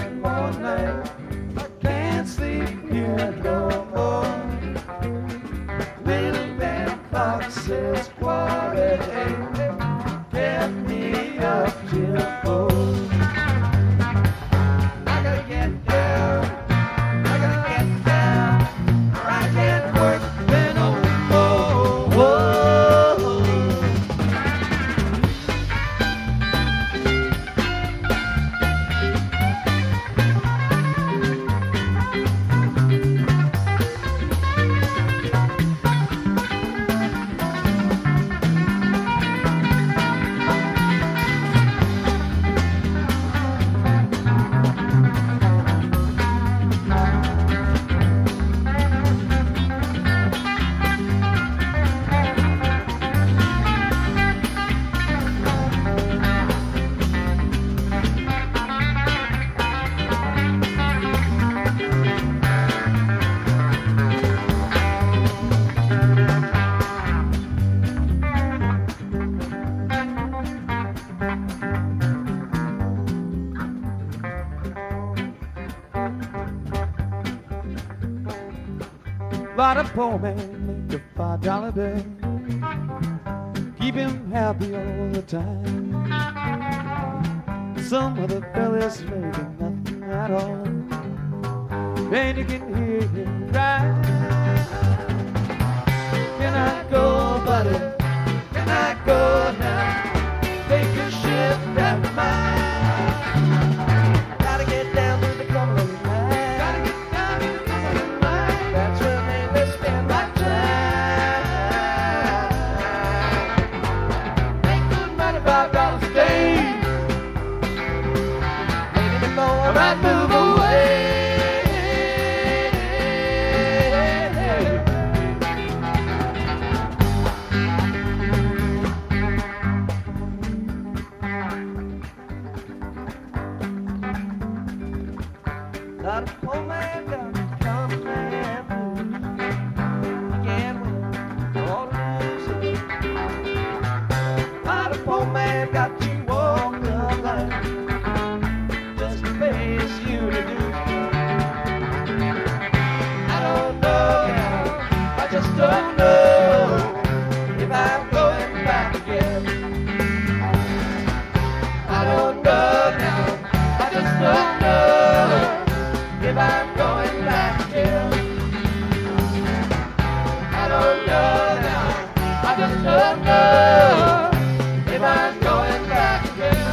one more night. I can't sleep here no more. Little band clock says 1:45. Get me up till 4. I gotta get down. I gotta get down. I can't work no more. Whoa. Lot of poor man make a $5 bill, keep him happy all the time. Some of the fellas making nothing at all, and you can hear him cry. Can I go, buddy? Can I go now? Take a ship that mine. Gotta get down to the Cumberland line. Gotta get down to the Cumberland line. That's where they spend my time. Make good money, $5 a day. Ain't any more, I might move away. Not a poor man got to come and blues. You can't win or lose it. Not a poor man got to walk the line just to face you to do. I don't know now, I just don't know if I'm going back again. I don't know now, I just don't know if I'm going back again. I don't know now, I just don't know if I'm going back again.